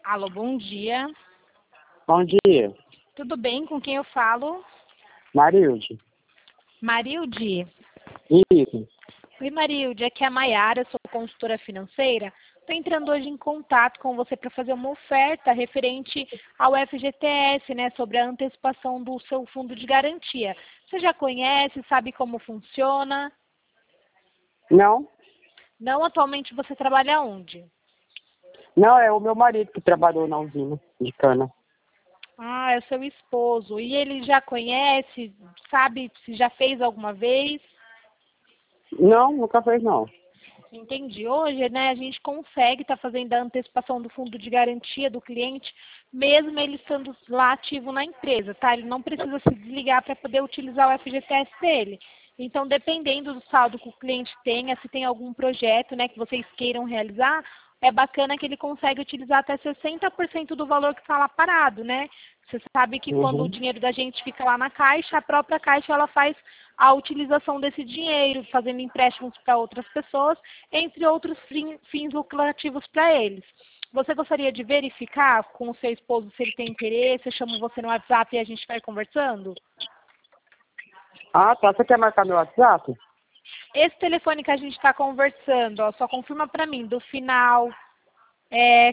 Alô, bom dia. Bom dia, Tudo bem? Com quem eu falo? Marilde. Marilde? Isso. Oi, Marilde. Aqui é a Maiara, sou consultora financeira. Estou entrando hoje em contato com você para fazer uma oferta referente ao FGTS, né, sobre a antecipação do seu fundo de garantia. Você já conhece, sabe como funciona? Não? Não, atualmente você trabalha onde? Não, é o meu marido que trabalhou na usina de cana. Ah, é o seu esposo. E ele já conhece, sabe se já fez alguma vez? Não, nunca fez não. Entendi. Hoje, né, a gente consegue estar fazendo a antecipação do fundo de garantia do cliente, mesmo ele estando lá ativo na empresa, tá? Ele não precisa se desligar para poder utilizar o FGTS dele. Então, dependendo do saldo que o cliente tenha, se tem algum projeto, né, que vocês queiram realizar, é bacana que ele consegue utilizar até 60% do valor que está lá parado, né? Você sabe que quando o Uhum. dinheiro da gente fica lá na caixa, a própria caixa ela faz a utilização desse dinheiro, fazendo empréstimos para outras pessoas, entre outros fins lucrativos para eles. Você gostaria de verificar com o seu esposo se ele tem interesse? Eu chamo você no WhatsApp e a gente vai conversando? Ah, tá. Você quer marcar meu WhatsApp? Esse telefone que a gente está conversando, ó, só confirma para mim, do final é,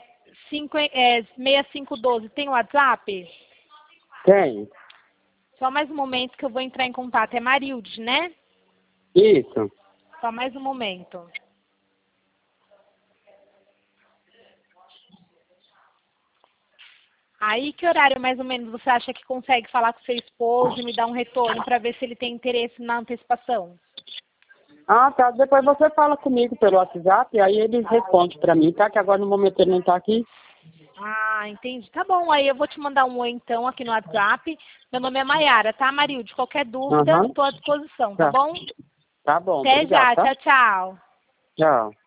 6512, tem WhatsApp? Tem. Só mais um momento que eu vou entrar em contato. É Marilde, né? Isso. Só mais um momento. Aí, que horário mais ou menos você acha que consegue falar com seu esposo e me dar um retorno para ver se ele tem interesse na antecipação? Ah, tá. Depois você fala comigo pelo WhatsApp e aí ele responde pra mim, tá? Que agora no momento ele não tá aqui. Ah, entendi. Tá bom, aí eu vou te mandar um oi então aqui no WhatsApp. Meu nome é Maiara, tá, Marilde? Qualquer dúvida, Aham. estou à disposição, tá Tá. bom? Tá bom. Até Obrigado, já, tá? tchau, tchau. Tchau.